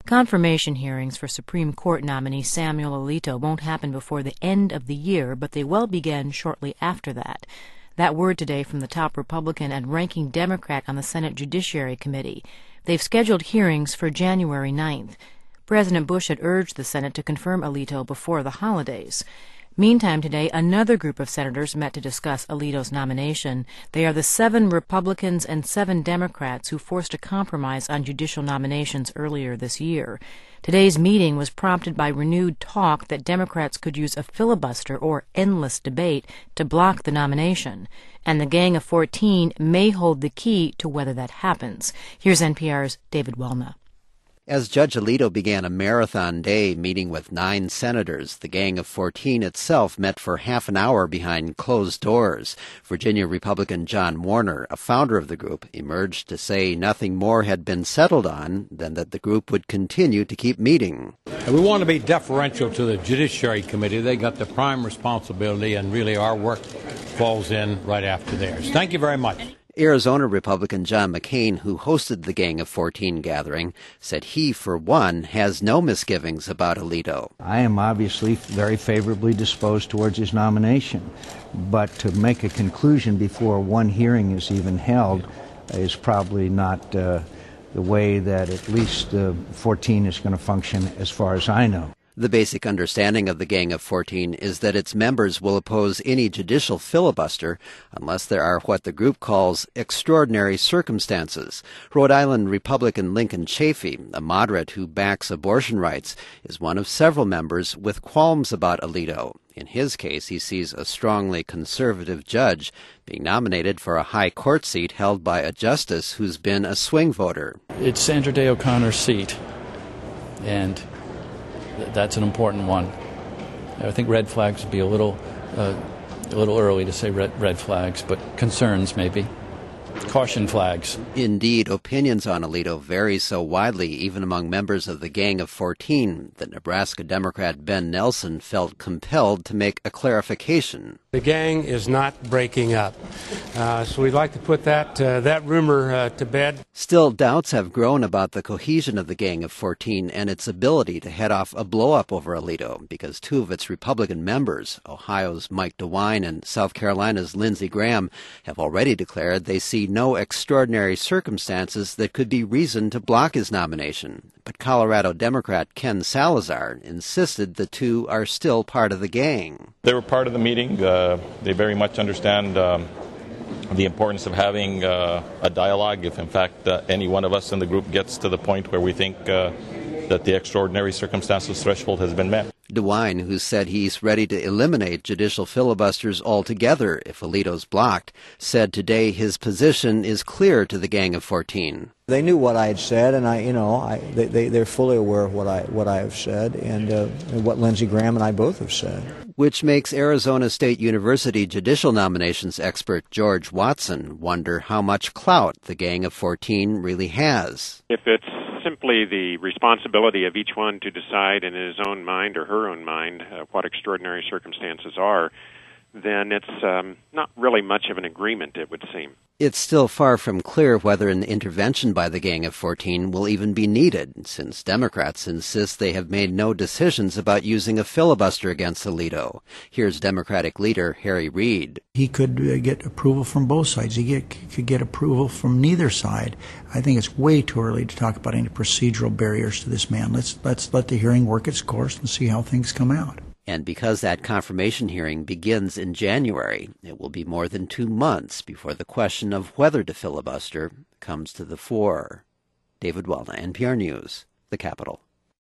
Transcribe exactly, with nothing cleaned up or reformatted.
Confirmation hearings for Supreme Court nominee Samuel Alito won't happen before the end of the year, but they will begin shortly after that. That word today from the top Republican and ranking Democrat on the Senate Judiciary Committee. They've scheduled hearings for January ninth. President Bush had urged the Senate to confirm Alito before the holidays. Meantime, today, another group of senators met to discuss Alito's nomination. They are the seven Republicans and seven Democrats who forced a compromise on judicial nominations earlier this year. Today's meeting was prompted by renewed talk that Democrats could use a filibuster or endless debate to block the nomination. And the Gang of fourteen may hold the key to whether that happens. Here's N P R's David Welna. As Judge Alito began a marathon day meeting with nine senators, the Gang of fourteen itself met for half an hour behind closed doors. Virginia Republican John Warner, a founder of the group, emerged to say nothing more had been settled on than that the group would continue to keep meeting. And we want to be deferential to the Judiciary Committee. They got the prime responsibility, and really our work falls in right after theirs. Thank you very much. Arizona Republican John McCain, who hosted the Gang of fourteen gathering, said he, for one, has no misgivings about Alito. I am obviously very favorably disposed towards his nomination, but to make a conclusion before one hearing is even held is probably not uh, the way that at least uh, fourteen is going to function as far as I know. The basic understanding of the Gang of fourteen is that its members will oppose any judicial filibuster unless there are what the group calls extraordinary circumstances. Rhode Island Republican Lincoln Chafee, a moderate who backs abortion rights, is one of several members with qualms about Alito. In his case, he sees a strongly conservative judge being nominated for a high court seat held by a justice who's been a swing voter. It's Sandra Day O'Connor's seat, and that's an important one. I think red flags would be a little, uh, a little early to say red, red flags, but concerns maybe. Caution flags. Indeed, opinions on Alito vary so widely, even among members of the Gang of fourteen, that Nebraska Democrat Ben Nelson felt compelled to make a clarification. The gang is not breaking up, uh, so we'd like to put that uh, that rumor uh, to bed. Still, doubts have grown about the cohesion of the Gang of fourteen and its ability to head off a blow-up over Alito, because two of its Republican members, Ohio's Mike DeWine and South Carolina's Lindsey Graham, have already declared they see no extraordinary circumstances that could be reason to block his nomination. But Colorado Democrat Ken Salazar insisted the two are still part of the gang. They were part of the meeting. Uh, they very much understand um, the importance of having uh, a dialogue if, in fact, uh, any one of us in the group gets to the point where we think uh, that the extraordinary circumstances threshold has been met. DeWine, who said he's ready to eliminate judicial filibusters altogether if Alito's blocked, said today his position is clear to the Gang of fourteen. They knew what I had said, and I, you know, I, they, they, they're fully aware of what I, what I have said, and, uh, and what Lindsey Graham and I both have said. Which makes Arizona State University judicial nominations expert George Watson wonder how much clout the Gang of fourteen really has. If it's simply the responsibility of each one to decide in his own mind or her own mind uh, what extraordinary circumstances are, then it's um, not really much of an agreement, it would seem. It's still far from clear whether an intervention by the Gang of fourteen will even be needed, since Democrats insist they have made no decisions about using a filibuster against Alito. Here's Democratic leader Harry Reid. He could uh, get approval from both sides. He get, could get approval from neither side. I think it's way too early to talk about any procedural barriers to this man. Let's, let's let the hearing work its course and see how things come out. And because that confirmation hearing begins in January, it will be more than two months before the question of whether to filibuster comes to the fore. David Welna, N P R News, the Capitol.